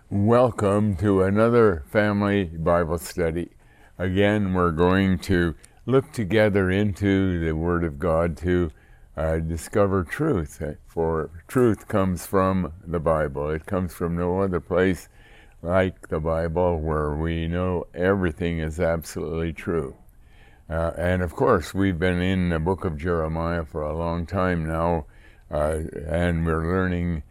Welcome to another family Bible study. Again, we're going to look together into the Word of God to discover truth. For truth comes from the Bible. It comes from no other place like the Bible where we know everything is absolutely true. And of course, we've been in the book of Jeremiah for a long time now, and we're learning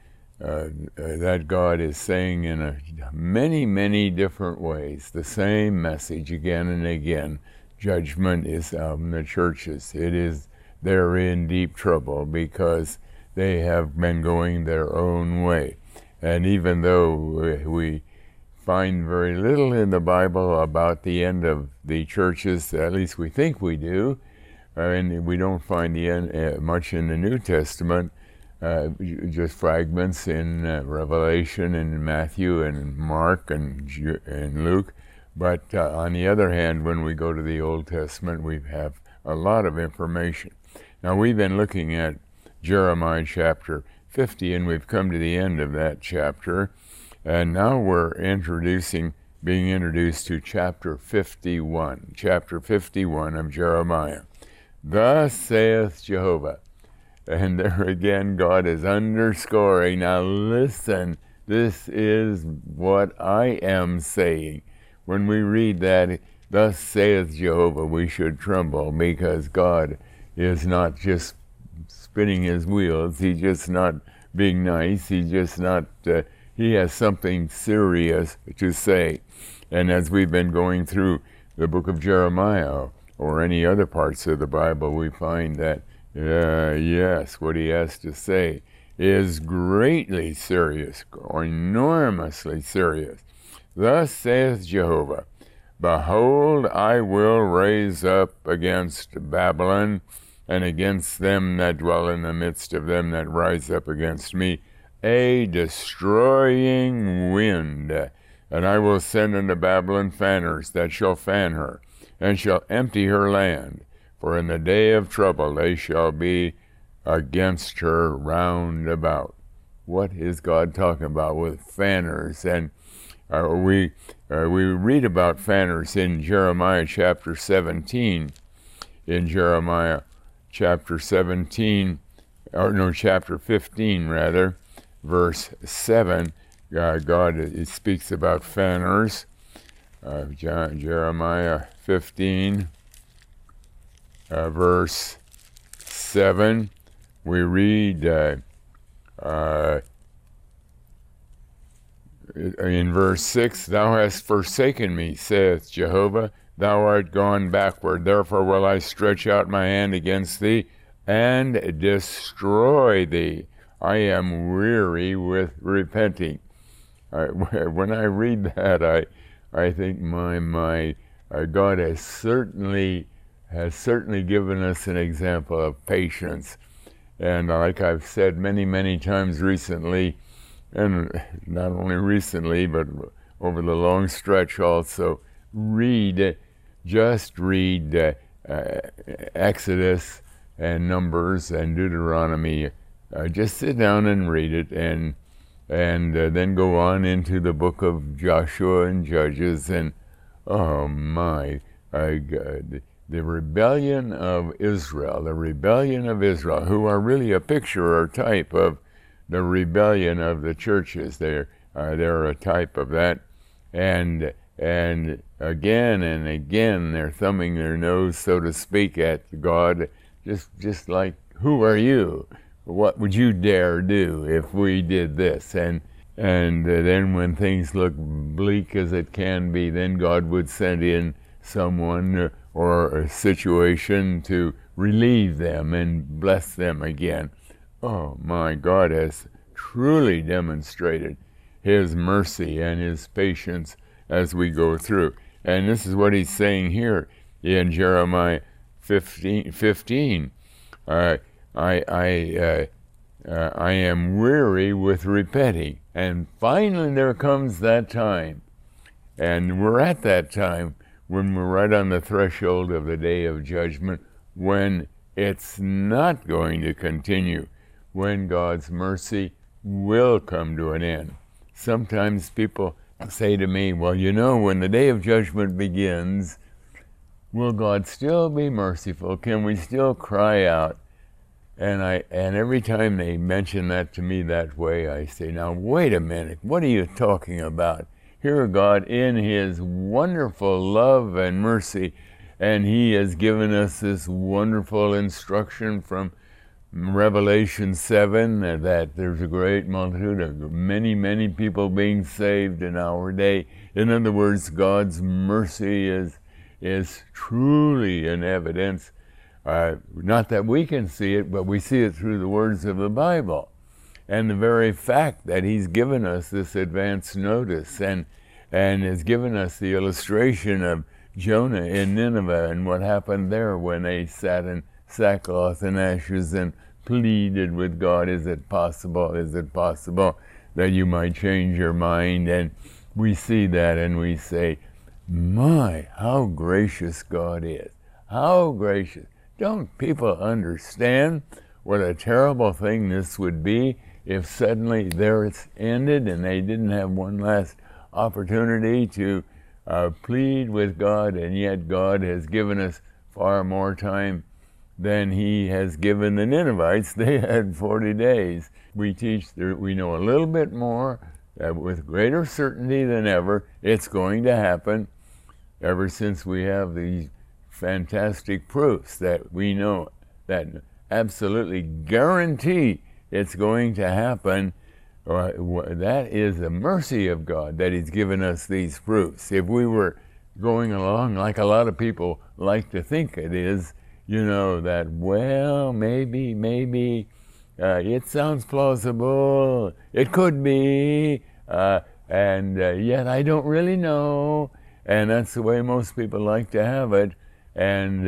that God is saying in many different ways the same message again and again. Judgment is the churches. They're in deep trouble because they have been going their own way. And even though we find very little in the Bible about the end of the churches, at least we think we do, and we don't find the end much in the New Testament, just fragments in Revelation and Matthew and Mark and Luke. But on the other hand, when we go to the Old Testament, we have a lot of information. Now, we've been looking at Jeremiah chapter 50, and we've come to the end of that chapter. And now we're being introduced to chapter 51. Chapter 51 of Jeremiah. Thus saith Jehovah. And there again, God is underscoring. Now listen, this is what I am saying. When we read that, thus saith Jehovah, we should tremble because God is not just spinning his wheels. He's just not being nice. He's just not, he has something serious to say. And as we've been going through the book of Jeremiah or any other parts of the Bible, we find that yes, what he has to say is greatly serious, or enormously serious. Thus saith Jehovah, Behold, I will raise up against Babylon, and against them that dwell in the midst of them that rise up against me, a destroying wind. And I will send unto Babylon fanners that shall fan her, and shall empty her land. For in the day of trouble they shall be against her round about. What is God talking about with fanners? And we read about fanners in Jeremiah chapter 17. In Jeremiah chapter 17, chapter 15 rather, verse 7, God speaks about fanners. Jeremiah 15. Verse 7, we read in verse 6, Thou hast forsaken me, saith Jehovah, thou art gone backward, therefore will I stretch out my hand against thee, and destroy thee. I am weary with repenting. When I read that, I think my God has certainly given us an example of patience. And like I've said many times recently, and not only recently, but over the long stretch also, just read Exodus and Numbers and Deuteronomy. Just sit down and read it, and then go on into the book of Joshua and Judges, and oh my, the rebellion of Israel, who are really a picture or type of the rebellion of the churches. They're a type of that, and again and again they're thumbing their nose, so to speak, at God, just like, who are you? What would you dare do if we did this? And then when things look bleak as it can be, then God would send in someone or a situation to relieve them and bless them again. Oh my, God has truly demonstrated his mercy and his patience as we go through. And this is what he's saying here in Jeremiah 15. I am weary with repenting. And finally there comes that time. And we're at that time when we're right on the threshold of the day of judgment, when it's not going to continue, when God's mercy will come to an end. sometimes people say to me, well, when the day of judgment begins, will God still be merciful? Can we still cry out? And every time they mention that to me that way, I say, now wait a minute, what are you talking about? Here God, in his wonderful love and mercy, and he has given us this wonderful instruction from Revelation 7, that there's a great multitude of many, many people being saved in our day. In other words, God's mercy is truly in evidence. Not that we can see it, but we see it through the words of the Bible. And the very fact that he's given us this advance notice and has given us the illustration of Jonah in Nineveh and what happened there when they sat in sackcloth and ashes and pleaded with God, is it possible that you might change your mind? And we see that and we say, my, how gracious God is. How gracious. Don't people understand what a terrible thing this would be if suddenly there it's ended and they didn't have one last opportunity to plead with God, and yet God has given us far more time than he has given the Ninevites. They had 40 days. We know a little bit more with greater certainty than ever. It's going to happen ever since we have these fantastic proofs that we know that absolutely guarantee it's going to happen. That is the mercy of God that he's given us these proofs. If we were going along like a lot of people like to think it is, that, well, maybe, it sounds plausible, it could be, and yet I don't really know, and that's the way most people like to have it, and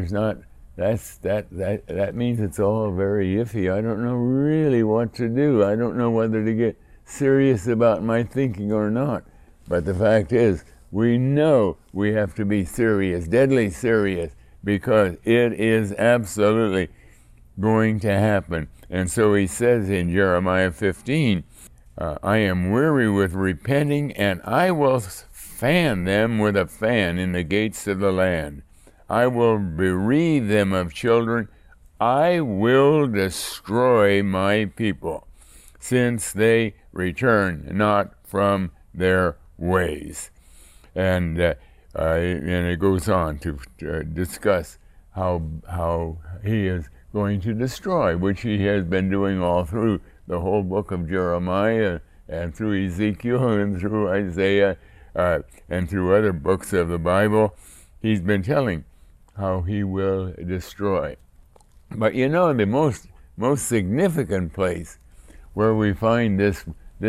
that means it's all very iffy. I don't know really what to do. I don't know whether to get serious about my thinking or not. But the fact is, we know we have to be serious, deadly serious, because it is absolutely going to happen. And so he says in Jeremiah 15, I am weary with repenting, and I will fan them with a fan in the gates of the land. I will bereave them of children. I will destroy my people, since they return not from their ways. And it goes on to discuss how he is going to destroy, which he has been doing all through the whole book of Jeremiah and through Ezekiel and through Isaiah and through other books of the Bible. He's been telling how he will destroy. But the most significant place where we find this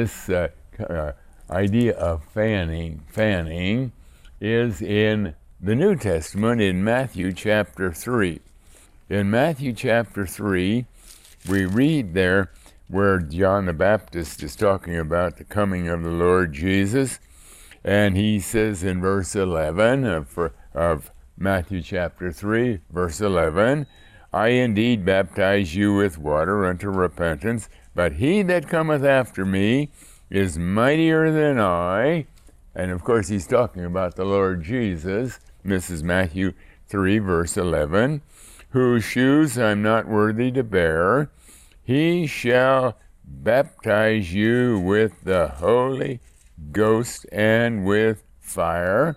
idea of fanning is in the New Testament in Matthew chapter 3. In Matthew chapter 3, we read there where John the Baptist is talking about the coming of the Lord Jesus, and he says in verse 11 of Matthew chapter 3, verse 11, I indeed baptize you with water unto repentance, but he that cometh after me is mightier than I. And of course he's talking about the Lord Jesus. This is Matthew 3, verse 11, whose shoes I'm not worthy to bear. He shall baptize you with the Holy Ghost and with fire.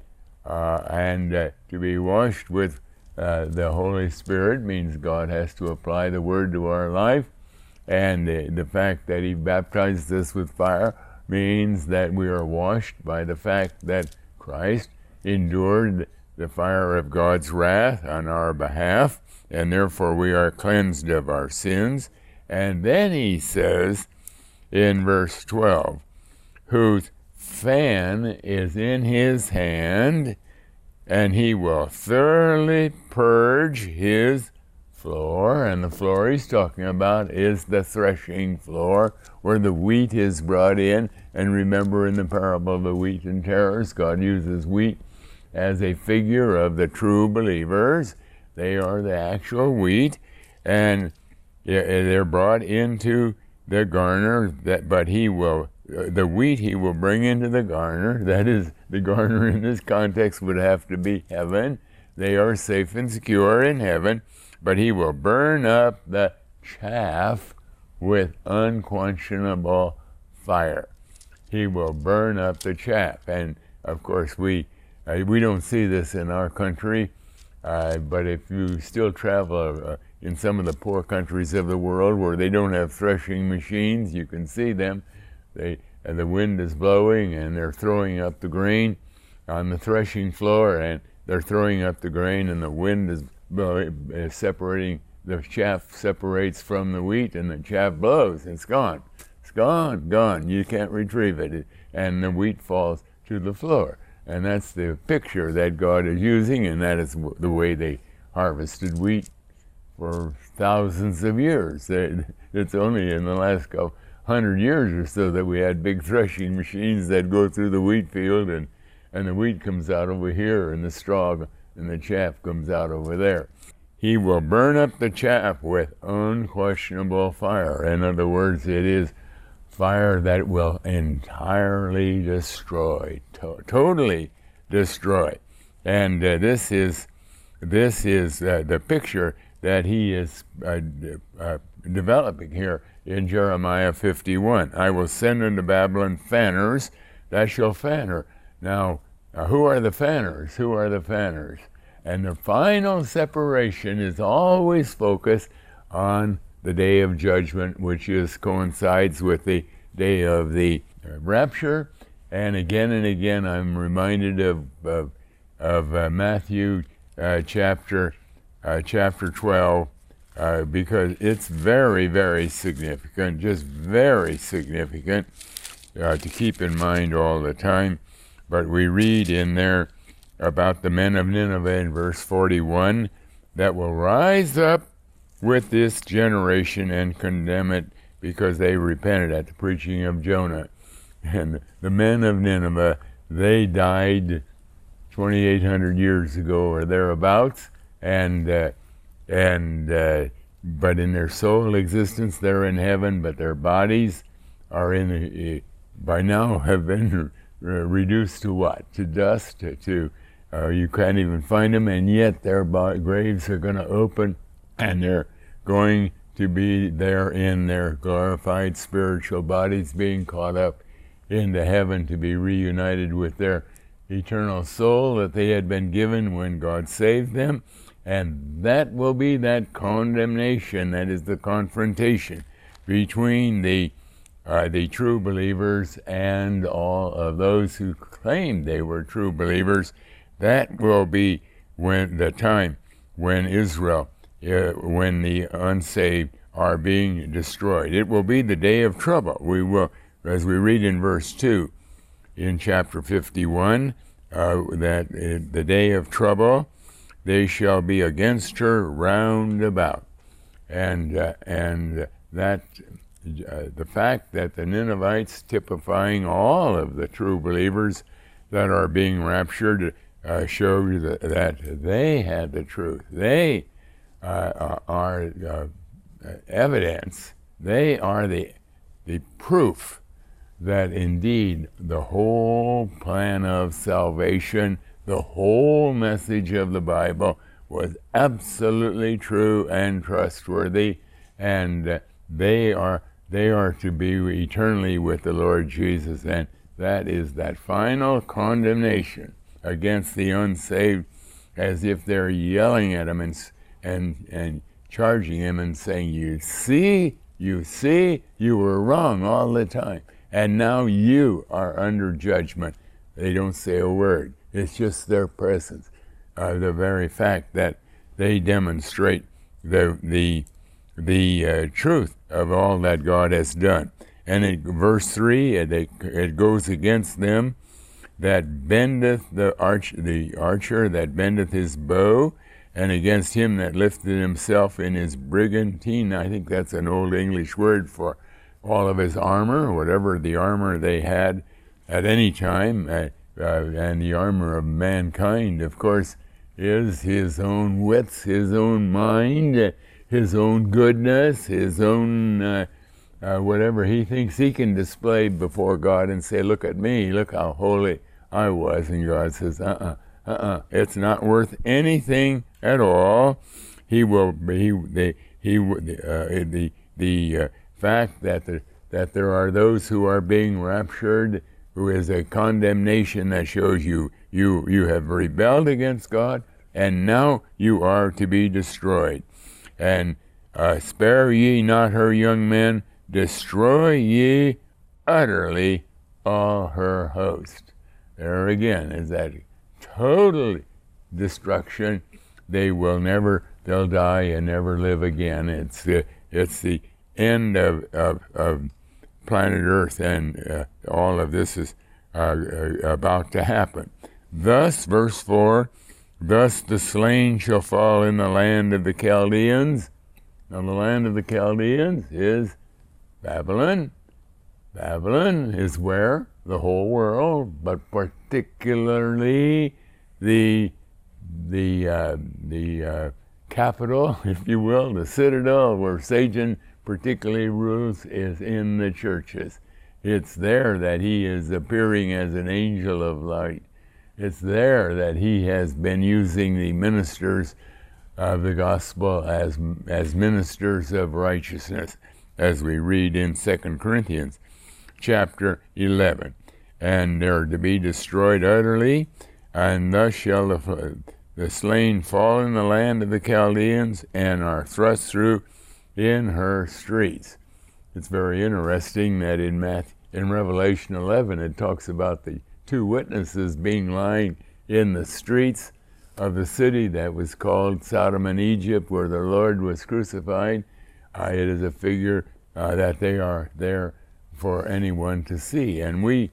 To be washed with the Holy Spirit means God has to apply the Word to our life, and the fact that he baptizes us with fire means that we are washed by the fact that Christ endured the fire of God's wrath on our behalf, and therefore we are cleansed of our sins. And then he says in verse 12, whose fan is in his hand, and he will thoroughly purge his floor. And the floor he's talking about is the threshing floor, where the wheat is brought in. And remember, in the parable of the wheat and tares, God uses wheat as a figure of the true believers. They are the actual wheat, and they're brought into the garner, but he will the wheat he will bring into the garner. That is, the garner in this context would have to be heaven. They are safe and secure in heaven, but he will burn up the chaff with unquenchable fire. He will burn up the chaff. And of course, we don't see this in our country, but if you still travel in some of the poor countries of the world where they don't have threshing machines, you can see them. And the wind is blowing and they're throwing up the grain on the threshing floor, and they're throwing up the grain, and the wind is separating. The chaff separates from the wheat, and the chaff blows. It's gone. It's gone. You can't retrieve it. And the wheat falls to the floor. And that's the picture that God is using, and that is the way they harvested wheat for thousands of years. It's only in the last 100 years or so that we had big threshing machines that go through the wheat field, and the wheat comes out over here, and the straw and the chaff comes out over there. He will burn up the chaff with unquestionable fire. In other words, it is fire that will entirely destroy, totally destroy. And this is the picture that he is developing here in Jeremiah 51. I will send unto Babylon fanners that shall fan her. Now, who are the fanners? Who are the fanners? And the final separation is always focused on the day of judgment, which coincides with the day of the rapture. And again, I'm reminded of Matthew chapter 12, because it's very, very significant, just very significant to keep in mind all the time. But we read in there about the men of Nineveh in verse 41 that will rise up with this generation and condemn it because they repented at the preaching of Jonah. And the men of Nineveh, they died 2,800 years ago or thereabouts, but in their soul existence they're in heaven, but their bodies are by now have been reduced to what? To dust, you can't even find them, and yet their graves are going to open, and they're going to be there in their glorified spiritual bodies, being caught up into heaven to be reunited with their eternal soul that they had been given when God saved them. And that will be that condemnation, that is the confrontation between the true believers and all of those who claimed they were true believers. That will be when Israel, when the unsaved are being destroyed. It will be the day of trouble. We will, as we read in verse 2 in chapter 51, that the day of trouble, they shall be against her round about. And that the fact that the Ninevites, typifying all of the true believers that are being raptured, showed that they had the truth. They are evidence. They are the proof that indeed the whole plan of salvation, the whole message of the Bible was absolutely true and trustworthy, and they are to be eternally with the Lord Jesus, and that is that final condemnation against the unsaved, as if they're yelling at him and charging him and saying, you see, you were wrong all the time, and now you are under judgment. They don't say a word. It's just their presence, the very fact that they demonstrate the truth of all that God has done. And in verse 3, it goes against them that bendeth the archer that bendeth his bow, and against him that lifted himself in his brigantine. I think that's an old English word for all of his armor, whatever the armor they had at any time. And the armor of mankind, of course, is his own wits, his own mind, his own goodness, his own whatever he thinks he can display before God and say, look at me, look how holy I was. And God says, it's not worth anything at all. He will be, the fact that there are those who are being raptured, who is a condemnation that shows you have rebelled against God, and now you are to be destroyed. And spare ye not her young men, destroy ye utterly all her host. There again is that total destruction. They'll die and never live again. It's the end of planet Earth, and all of this is about to happen. Thus, verse 4, thus the slain shall fall in the land of the Chaldeans. Now the land of the Chaldeans is Babylon. Babylon is where? The whole world, but particularly the capital, if you will, the citadel where Satan particularly rules, is in the churches. It's there that he is appearing as an angel of light. It's there that he has been using the ministers of the gospel as ministers of righteousness, as we read in 2 Corinthians chapter 11. And they're to be destroyed utterly, and thus shall the slain fall in the land of the Chaldeans, and are thrust through in her streets. It's very interesting that in Revelation 11 it talks about the two witnesses being lying in the streets of the city that was called Sodom and Egypt, where the Lord was crucified. It is a figure that they are there for anyone to see. And we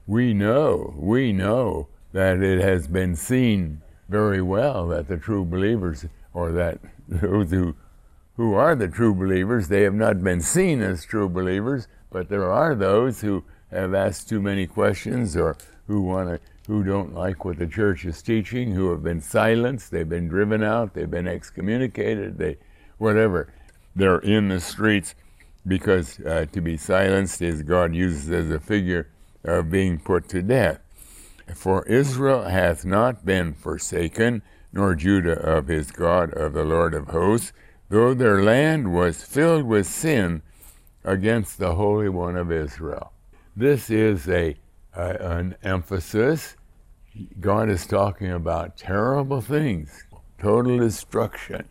know that it has been seen very well that the true believers, or that those who are the true believers, they have not been seen as true believers, but there are those who have asked too many questions, or who don't like what the church is teaching, who have been silenced, they've been driven out, they've been excommunicated, whatever. They're in the streets because to be silenced is God uses as a figure of being put to death. For Israel hath not been forsaken, nor Judah of his God, of the Lord of hosts, though their land was filled with sin against the Holy One of Israel. This is an emphasis. God is talking about terrible things, total destruction.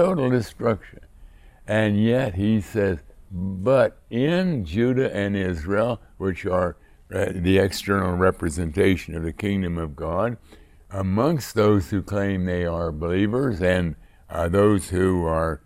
And yet he says, but in Judah and Israel, which are the external representation of the kingdom of God, amongst those who claim they are believers, and those who are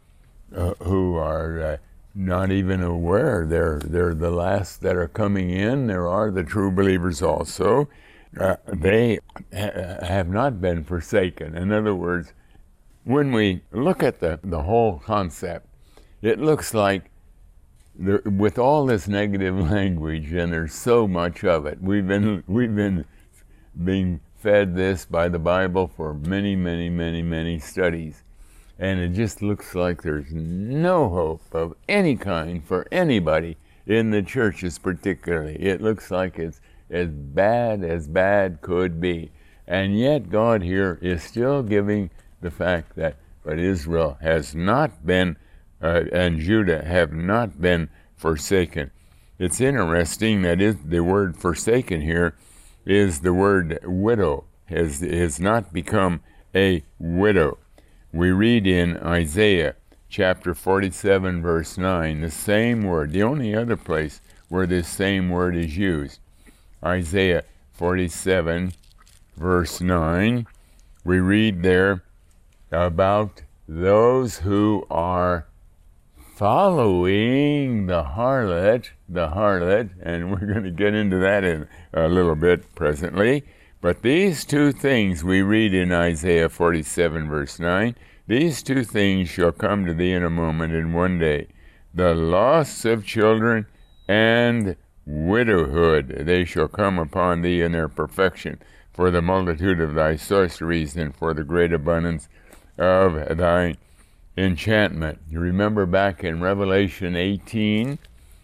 not even aware they're the last that are coming in. There are the true believers also. They have not been forsaken. In other words, when we look at the whole concept, it looks like with all this negative language, and there's so much of it, we've been being fed this by the Bible for many studies, and it just looks like there's no hope of any kind for anybody in the churches particularly. It looks like it's as bad could be, and yet God here is still giving the fact that but Israel has not been and Judah have not been forsaken. It's interesting that the word forsaken here is the word widow, has not become a widow. We read in Isaiah chapter 47 verse 9 the same word, the only other place where this same word is used. Isaiah 47 verse 9, we read there about those who are following the harlot, and we're going to get into that in a little bit presently. But these two things we read in Isaiah 47 verse 9, these two things shall come to thee in a moment, in one day, the loss of children and widowhood. They shall come upon thee in their perfection, for the multitude of thy sorceries, and for the great abundance of thy enchantment. You remember back in Revelation 18,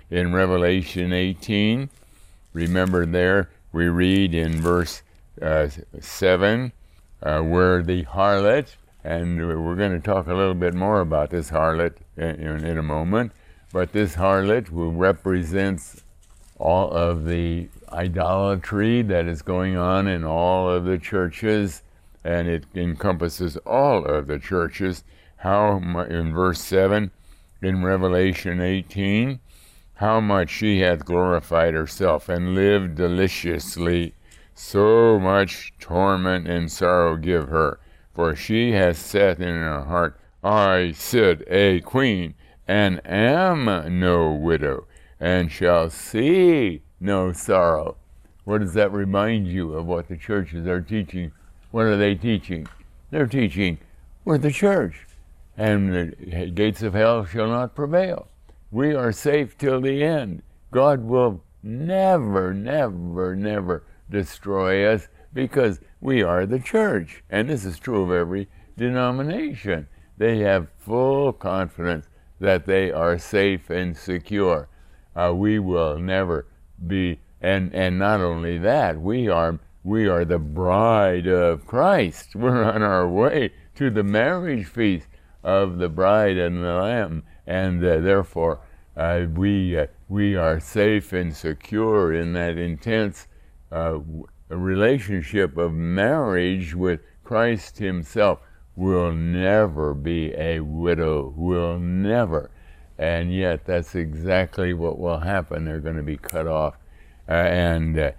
in Revelation 18. Remember there, we read in verse 7, where the harlot, and we're going to talk a little bit more about this harlot in a moment, but this harlot who represents all of the idolatry that is going on in all of the churches, and it encompasses all of the churches. How, in verse 7, in Revelation 18, how much she hath glorified herself and lived deliciously, so much torment and sorrow give her. For she has said in her heart, I sit a queen, and am no widow, and shall see no sorrow. What does that remind you of what the churches are teaching? What are they teaching? They're teaching, we're the church, and the gates of hell shall not prevail. We are safe till the end. God will never, never, never destroy us because we are the church. And this is true of every denomination. They have full confidence that they are safe and secure. We will never be, and not only that, we are the bride of Christ. We're on our way to the marriage feast of the bride and the Lamb, and therefore we are safe and secure in that intense relationship of marriage with Christ himself. Will never be a widow, will never. And yet that's exactly what will happen. They're going to be cut off, well,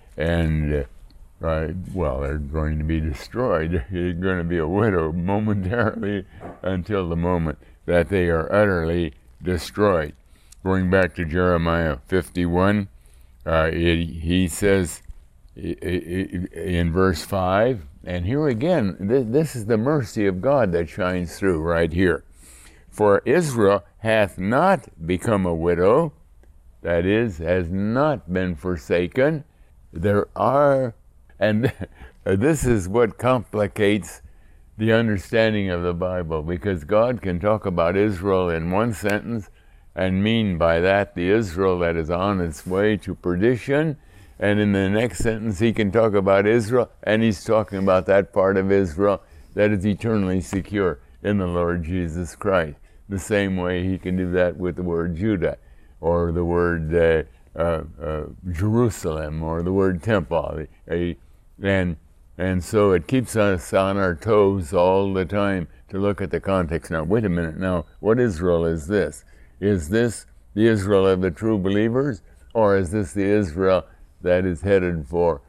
they're going to be destroyed. They're going to be a widow momentarily until the moment that they are utterly destroyed. Going back to Jeremiah 51, he says in verse 5, and here again, this is the mercy of God that shines through right here. For Israel hath not become a widow, that is, has not been forsaken. There are, and this is what complicates the understanding of the Bible, because God can talk about Israel in one sentence and mean by that the Israel that is on its way to perdition, and in the next sentence he can talk about Israel, and he's talking about that part of Israel that is eternally secure in the Lord Jesus Christ. The same way he can do that with the word Judah, or the word Jerusalem, or the word temple. And so it keeps us on our toes all the time to look at the context. Now, wait a minute. Now, what Israel is this? Is this the Israel of the true believers, or is this the Israel that is headed to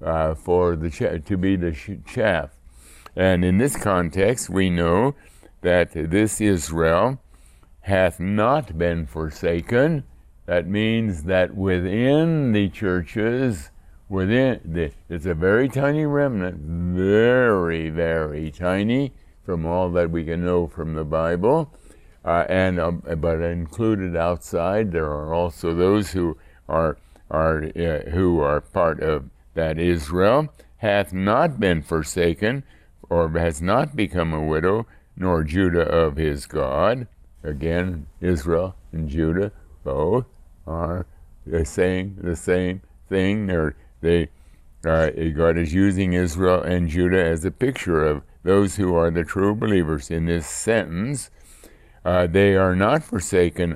be the chaff? And in this context, we know that this Israel hath not been forsaken. That means that within the churches, it's a very tiny remnant, very, very tiny from all that we can know from the Bible, but included outside, there are also those who are part of that Israel, hath not been forsaken, or has not become a widow, nor Judah of his God. Again, Israel and Judah both are saying the same thing. God is using Israel and Judah as a picture of those who are the true believers. In this sentence, they are not forsaken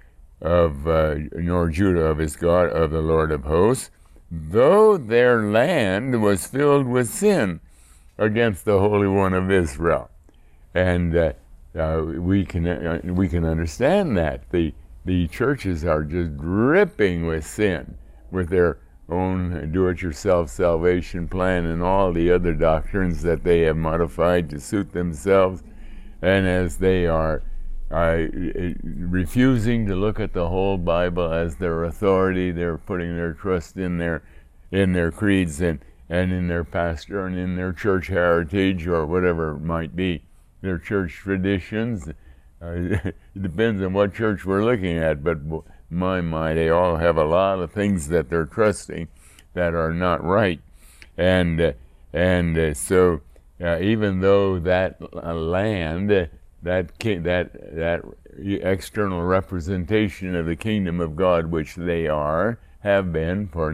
nor Judah of his God, of the Lord of hosts, though their land was filled with sin against the Holy One of Israel. And we can understand that. The churches are just dripping with sin, with their own do-it-yourself salvation plan and all the other doctrines that they have modified to suit themselves. And as they are refusing to look at the whole Bible as their authority, they're putting their trust in their creeds and in their pastor and in their church heritage, or whatever it might be, their church traditions. It depends on what church we're looking at, but my, they all have a lot of things that they're trusting that are not right. So even though that land that external representation of the kingdom of God, which they have been for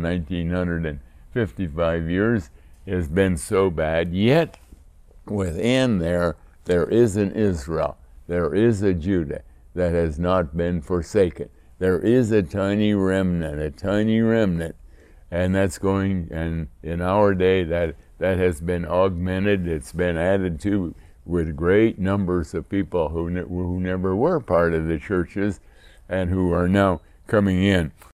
1955 years, has been so bad. Yet within there is an Israel, there is a Judah that has not been forsaken. There is a tiny remnant, and that's going, and in our day that has been augmented, it's been added to with great numbers of people who never were part of the churches and who are now coming in.